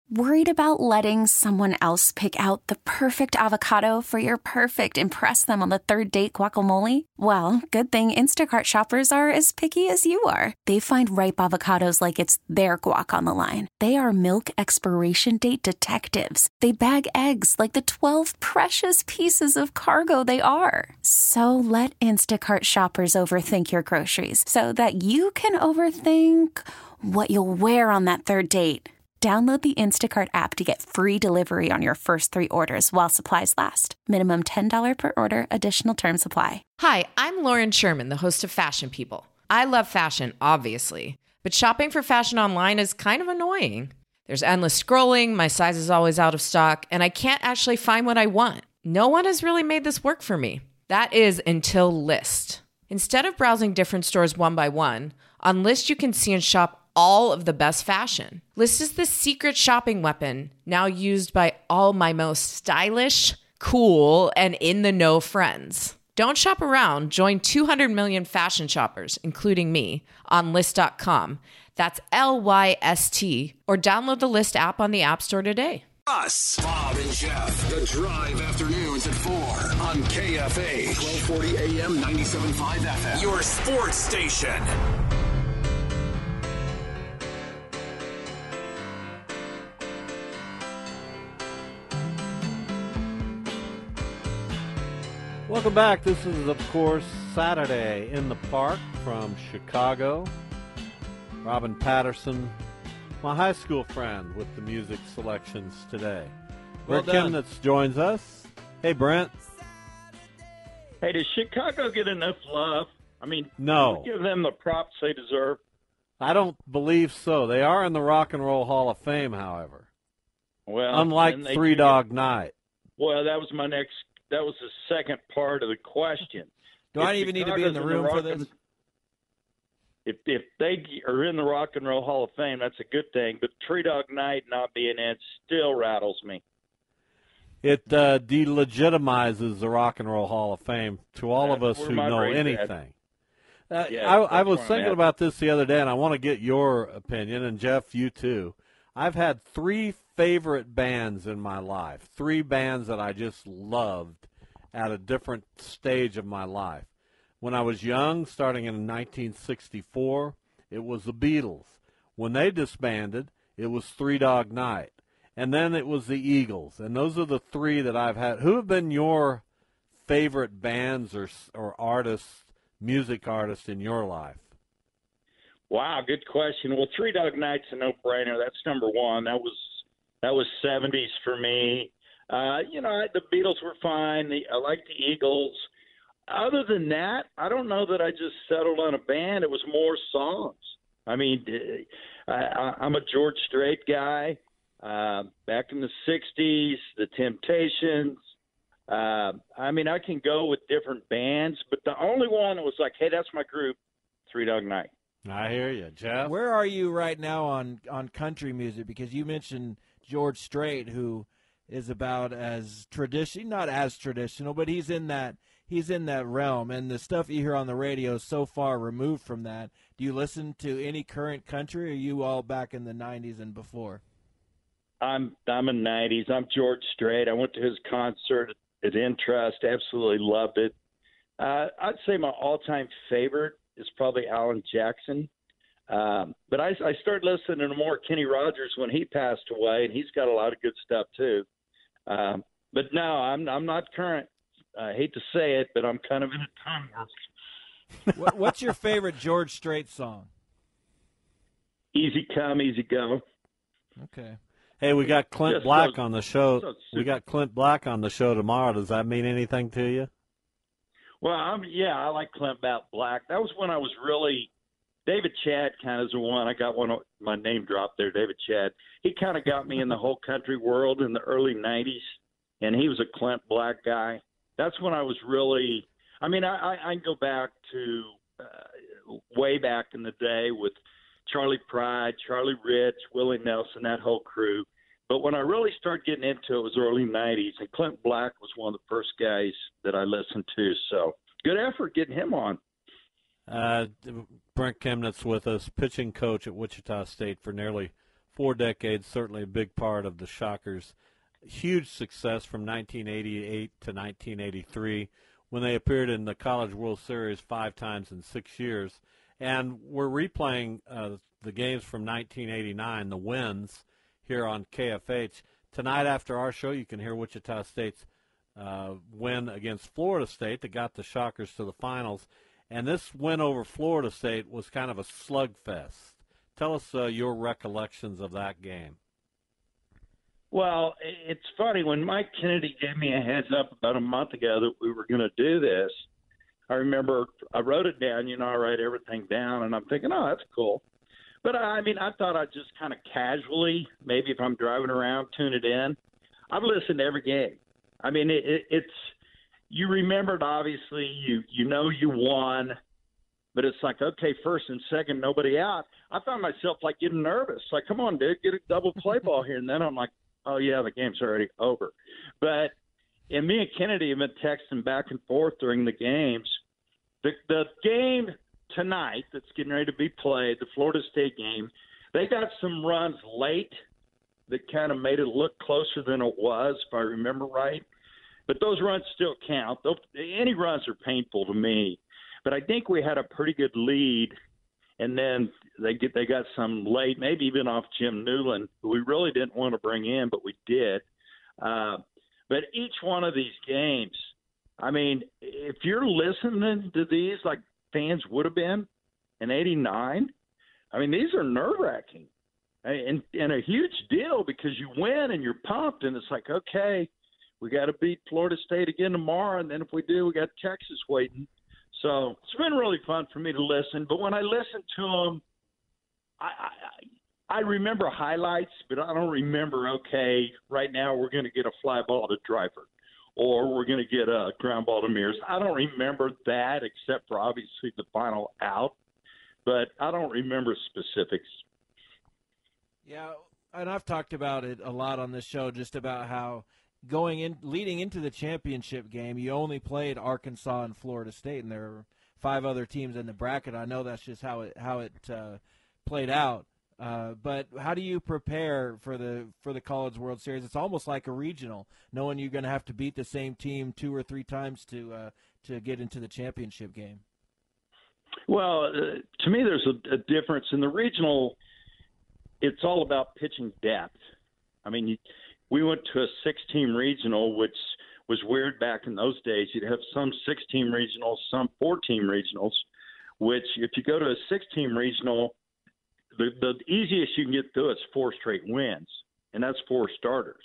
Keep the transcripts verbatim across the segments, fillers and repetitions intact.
Worried about letting someone else pick out the perfect avocado for your perfect impress them on the third date guacamole? Well, good thing Instacart shoppers are as picky as you are. They find ripe avocados like it's their guac on the line. They are milk expiration date detectives. They bag eggs like the twelve precious pieces of cargo they are. So let Instacart shoppers overthink your groceries so that you can overthink what you'll wear on that third date. Download the Instacart app to get free delivery on your first three orders while supplies last. Minimum ten dollars per order. Additional terms apply. Hi, I'm Lauren Sherman, the host of Fashion People. I love fashion, obviously, but shopping for fashion online is kind of annoying. There's endless scrolling, my size is always out of stock, and I can't actually find what I want. No one has really made this work for me. That is until Lyst. Instead of browsing different stores one by one, on Lyst you can see and shop all of the best fashion. Lyst is the secret shopping weapon now used by all my most stylish, cool, and in-the-know friends. Don't shop around. Join two hundred million fashion shoppers, including me, on Lyst dot com. That's L Y S T. Or download the Lyst app on the App Store today. Us, Bob and Jeff, The Drive afternoons at four on K F H, twelve forty A M, ninety-seven point five F M. Your sports station. Welcome back. This is, of course, Saturday in the Park from Chicago. Robin Patterson, my high school friend, with the music selections today. Well Brent done. Chemnitz joins us. Hey, Brent. Hey, does Chicago get enough love? I mean, No. give them the props they deserve. I don't believe so. They are in the Rock and Roll Hall of Fame, however. Well, Unlike and they Three do get- Dog Night. Well, that was my next. That was the second part of the question. Do I even need to be in the Chicago's room for Rock this? and- If if they are in the Rock and Roll Hall of Fame, that's a good thing. But Tree Dog Night not being in still rattles me. It uh, delegitimizes the Rock and Roll Hall of Fame to all of That's us where who my know brain's at. anything. Uh, Yeah, I, that's I was where I'm thinking at. about this the other day, and I want to get your opinion, and Jeff, you too. I've had three favorite bands in my life, three bands that I just loved at a different stage of my life. When I was young, starting in nineteen sixty-four, it was the Beatles. When they disbanded, it was Three Dog Night. And then it was the Eagles. And those are the three that I've had. Who have been your favorite bands or or artists, music artists in your life? Wow, good question. Well, Three Dog Night's a no-brainer. That's number one. That was that was seventies for me. Uh, you know, the Beatles were fine. The, I like the Eagles. Other than that, I don't know that I just settled on a band. It was more songs. I mean, I, I, I'm a George Strait guy. Uh, back in the sixties, the Temptations. Uh, I mean, I can go with different bands, but the only one that was like, hey, that's my group, Three Dog Night. I hear you, Jeff. Where are you right now on, on country music? Because you mentioned George Strait, who is about as tradition, not as traditional, but he's in that he's in that realm. And the stuff you hear on the radio is so far removed from that. Do you listen to any current country, or are you all back in the nineties and before? I'm I'm in nineties. I'm George Strait. I went to his concert at Intrust. Absolutely loved it. Uh, I'd say my all-time favorite is probably Alan Jackson. Um, but I, I started listening to more Kenny Rogers when he passed away, and he's got a lot of good stuff too. Um, but no, I'm I'm not current. I hate to say it, but I'm kind of in a time warp. What, what's your favorite George Strait song? Easy come, easy go. Okay. Hey, we got Clint Just Black so- on the show. so We got Clint Black on the show tomorrow. Does that mean anything to you? Well, I'm, yeah, I like Clint Black. That was when I was really David Chad kind of is the one. I got one. My name dropped there, David Chad. He kind of got me in the whole country world in the early nineties, and he was a Clint Black guy. That's when I was really. I mean, I, I, I can go back to uh, way back in the day with Charlie Pride, Charlie Rich, Willie Nelson, that whole crew. But when I really started getting into it was early nineties, and Clint Black was one of the first guys that I listened to. So good effort getting him on. Uh, Brent Chemnitz with us, pitching coach at Wichita State for nearly four decades, certainly a big part of the Shockers' huge success from nineteen eighty-eight to nineteen eighty-three, when they appeared in the College World Series five times in six years. And we're replaying uh, the games from nineteen eighty-nine, the wins, here on K F H. Tonight after our show, you can hear Wichita State's uh, win against Florida State that got the Shockers to the finals. And this win over Florida State was kind of a slugfest. Tell us uh, your recollections of that game. Well, it's funny. When Mike Kennedy gave me a heads up about a month ago that we were going to do this, I remember I wrote it down. You know, I write everything down, and I'm thinking, oh, that's cool. But, I mean, I thought I'd just kind of casually, maybe if I'm driving around, tune it in. I've listened to every game. I mean, it, it, it's you remembered, obviously, you you know you won, but it's like, okay, first and second, nobody out. I found myself, like, getting nervous. Like, come on, dude, get a double play ball here. And then I'm like, oh, yeah, the game's already over. But and me and Kennedy have been texting back and forth during the games. The, the game tonight that's getting ready to be played, the Florida State game, they got some runs late that kind of made it look closer than it was, if I remember right. But those runs still count. Those, any runs are painful to me. But I think we had a pretty good lead, and then they get they got some late, maybe even off Jim Newland, who we really didn't want to bring in, but we did. Uh, but each one of these games, I mean, if you're listening to these like fans would have been in eighty-nine, I mean, these are nerve-wracking and, and a huge deal because you win and you're pumped, and it's like, okay, we got to beat Florida State again tomorrow, and then if we do, we got Texas waiting. So it's been really fun for me to listen. But when I listen to them, I, I, I remember highlights, but I don't remember, okay, right now we're going to get a fly ball to Dreifort or we're going to get a ground ball to Mears. I don't remember that except for obviously the final out, but I don't remember specifics. Yeah, and I've talked about it a lot on this show, just about how going in, leading into the championship game, you only played Arkansas and Florida State, and there are five other teams in the bracket. I know that's just how it how it uh, played out. Uh, but how do you prepare for the for the College World Series? It's almost like a regional, knowing you're going to have to beat the same team two or three times to uh, to get into the championship game. Well, uh, to me, there's a, a difference in the regional. It's all about pitching depth. I mean, you, we went to a six-team regional, which was weird back in those days. You'd have some six-team regionals, some four-team regionals, which if you go to a six-team regional, the, the easiest you can get through is four straight wins, and that's four starters.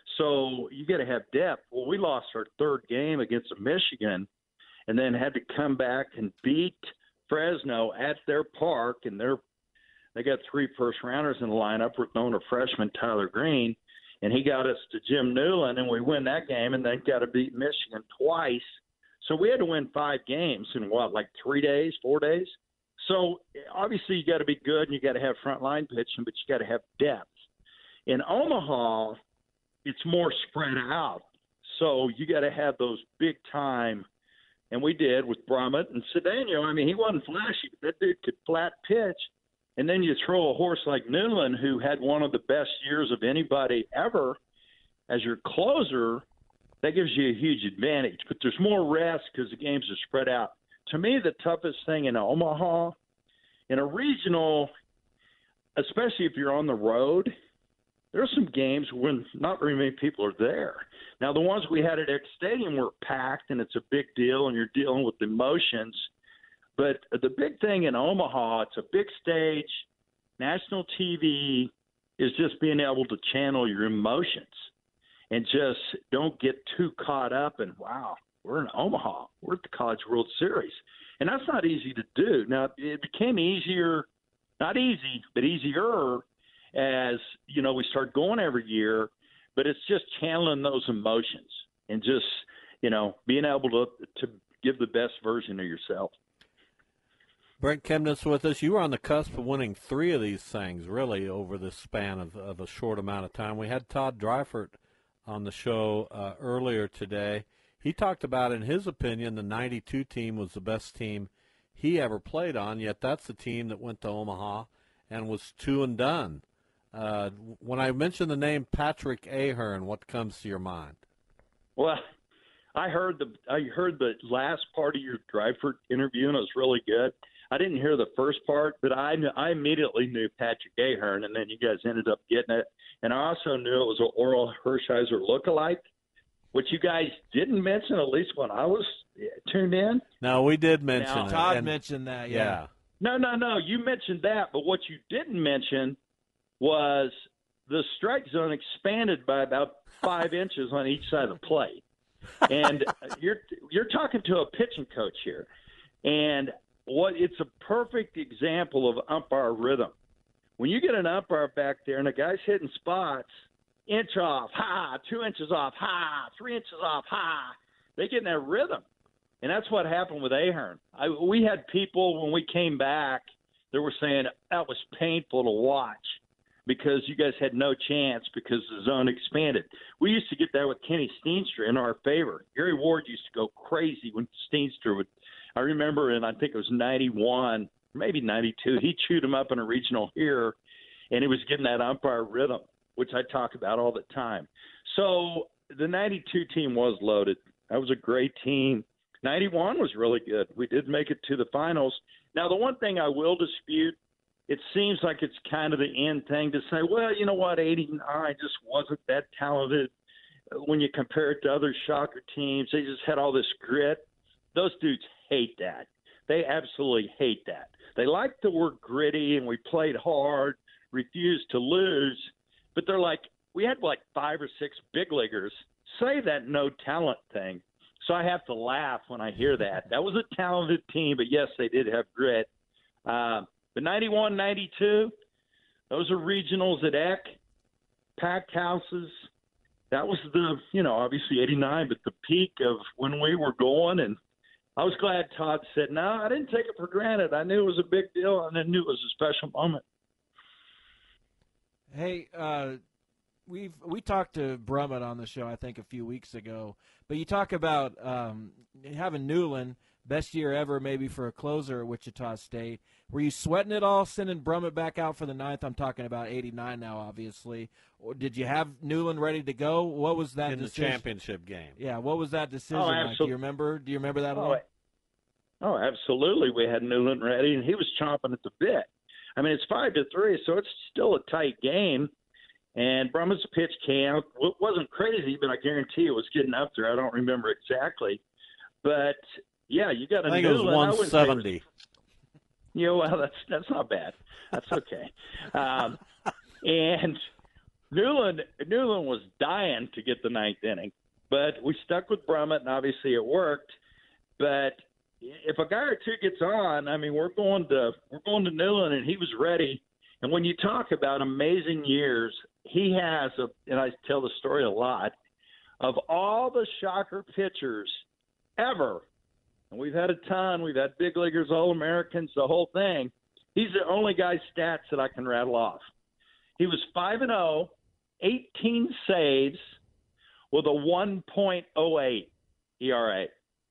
So you got to have depth. Well, we lost our third game against Michigan and then had to come back and beat Fresno at their park, and they're, they got three first-rounders in the lineup. We're throwing a freshman, Tyler Green, and he got us to Jim Newland, and we win that game, and then got to beat Michigan twice. So we had to win five games in, what, like three days, four days? So obviously you got to be good, and you got to have front-line pitching, but you got to have depth. In Omaha, it's more spread out. So you got to have those big-time, and we did with Brummett and Cedeno. I mean, he wasn't flashy, but that dude could flat pitch. And then you throw a horse like Newland, who had one of the best years of anybody ever, as your closer, that gives you a huge advantage. But there's more rest because the games are spread out. To me, the toughest thing in Omaha, in a regional, especially if you're on the road, there are some games when not very many people are there. Now, the ones we had at X Stadium were packed, and it's a big deal, and you're dealing with emotions. But the big thing in Omaha, it's a big stage, national T V, is just being able to channel your emotions and just don't get too caught up in, wow, we're in Omaha. We're at the College World Series. And that's not easy to do. Now, it became easier, not easy, but easier as, you know, we start going every year. But it's just channeling those emotions and just, you know, being able to, to give the best version of yourself. Brent Chemnitz with us. You were on the cusp of winning three of these things, really, over the span of, of a short amount of time. We had Todd Dreifort on the show uh, earlier today. He talked about, in his opinion, the ninety-two team was the best team he ever played on, yet that's the team that went to Omaha and was two and done. Uh, when I mention the name Patrick Ahern, what comes to your mind? Well, I heard the I heard the last part of your Dryford interview, and it was really good. I didn't hear the first part, but I I immediately knew Patrick Ahern, and then you guys ended up getting it. And I also knew it was an Oral Hershiser lookalike, which you guys didn't mention, at least when I was tuned in. No, we did mention now, it. Todd and, mentioned that, yeah. yeah. No, no, no. You mentioned that, but what you didn't mention was the strike zone expanded by about five inches on each side of the plate. And you're you're talking to a pitching coach here, and what it's a perfect example of umpire rhythm. When you get an umpire back there and a guy's hitting spots, inch off, ha, two inches off, ha, three inches off, ha, they get in that rhythm. And that's what happened with Ahern. I, we had people, when we came back, that were saying that was painful to watch because you guys had no chance because the zone expanded. We used to get that with Kenny Steenstra in our favor. Gary Ward used to go crazy when Steenstra would – I remember in, I think it was ninety-one, maybe ninety-two, he chewed him up in a regional here, and he was getting that umpire rhythm, which I talk about all the time. So the ninety-two team was loaded. That was a great team. ninety-one was really good. We did make it to the finals. Now, the one thing I will dispute, it seems like it's kind of the end thing to say, well, you know what, eighty-nine just wasn't that talented when you compare it to other Shocker teams. They just had all this grit. Those dudes hate that. They absolutely hate that. They like the word gritty, and we played hard, refused to lose, but they're like, we had like five or six big leaguers say that no talent thing. So I have to laugh when I hear that. That was a talented team, but yes, they did have grit. Uh, but ninety-one, ninety-two, those are regionals at Eck, packed houses. That was the, you know, obviously eighty-nine, but the peak of when we were going. And I was glad Todd said, no, I didn't take it for granted. I knew it was a big deal, and I knew it was a special moment. Hey, uh, we've we talked to Brummett on the show, I think, a few weeks ago. But you talk about um, having Newland, best year ever maybe for a closer at Wichita State. Were you sweating it all, sending Brummett back out for the ninth? I'm talking about eighty-nine now, obviously. Or did you have Newland ready to go? What was that in decision? the championship game? Yeah, what was that decision Oh, like? Do you remember? Do you remember that at all? Oh, oh, absolutely. We had Newland ready, and he was chomping at the bit. I mean, it's five to three, so it's still a tight game. And Brummett's pitch count wasn't crazy, but I guarantee it was getting up there. I don't remember exactly. But, yeah, you got a I think Newland. It was one seventy. Yeah, well, that's that's not bad. That's okay. um, and Newland, Newland was dying to get the ninth inning. But we stuck with Brummett, and obviously it worked. But if a guy or two gets on, I mean, we're going to we're going to Newland, and he was ready. And when you talk about amazing years, he has, a, and I tell the story a lot, of all the Shocker pitchers ever, and we've had a ton, we've had big leaguers, All-Americans, the whole thing, he's the only guy's stats that I can rattle off. He was five and oh, eighteen saves with a one point oh eight E R A.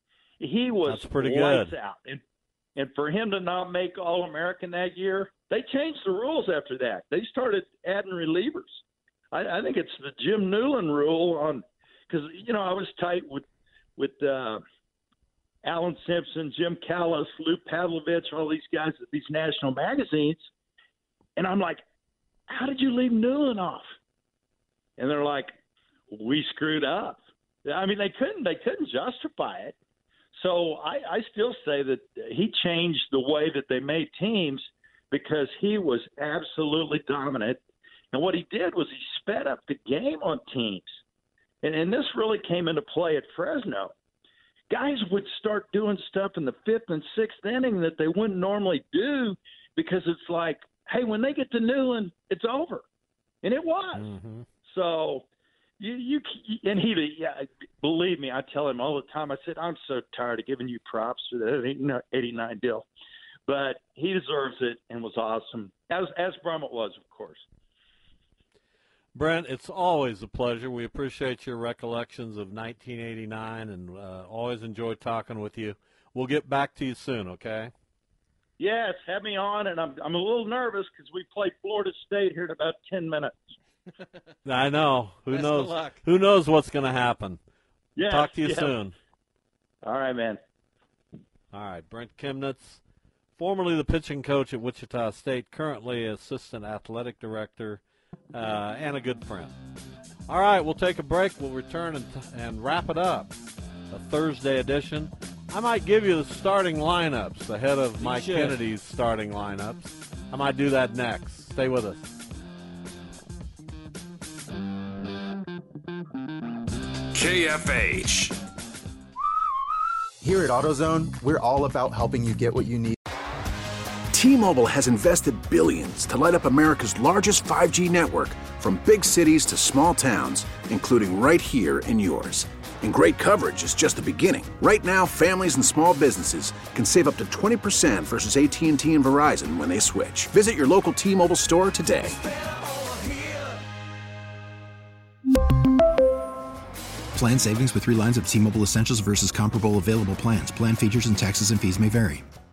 He was That's pretty lights good. out. And, and for him to not make All-American that year, they changed the rules after that. They started adding relievers. I, I think it's the Jim Newland rule on because, you know, I was tight with with uh, Alan Simpson, Jim Callis, Lou Pavlovich, all these guys at these national magazines. And I'm like, how did you leave Newland off? And they're like, we screwed up. I mean, they couldn't they couldn't justify it. So I, I still say that he changed the way that they made teams because he was absolutely dominant. And what he did was he sped up the game on teams. And, and this really came into play at Fresno. Guys would start doing stuff in the fifth and sixth inning that they wouldn't normally do because it's like, hey, when they get to Newland, it's over. And it was. Mm-hmm. So you, you and he, yeah, believe me, I tell him all the time, I said, I'm so tired of giving you props for that eighty-nine deal. But he deserves it and was awesome, as as Brummett was, of course. Brent, it's always a pleasure. We appreciate your recollections of nineteen eighty-nine and uh, always enjoy talking with you. We'll get back to you soon, okay? Yes, have me on, and I'm I'm a little nervous because we play Florida State here in about ten minutes. I know. Who Best knows? of luck. Who knows what's going to happen? Yes, Talk to you yes. soon. All right, man. All right, Brent Chemnitz, formerly the pitching coach at Wichita State, currently assistant athletic director, uh, and a good friend. All right, we'll take a break. We'll return and, and wrap it up. A Thursday edition. I might give you the starting lineups ahead of Mike should. Kennedy's starting lineups. I might do that next. Stay with us. K F H. Here at AutoZone, we're all about helping you get what you need. T-Mobile has invested billions to light up America's largest five G network, from big cities to small towns, including right here in yours. And great coverage is just the beginning. Right now, families and small businesses can save up to twenty percent versus A T and T and Verizon when they switch. Visit your local T-Mobile store today. Plan savings with three lines of T-Mobile Essentials versus comparable available plans. Plan features and taxes and fees may vary.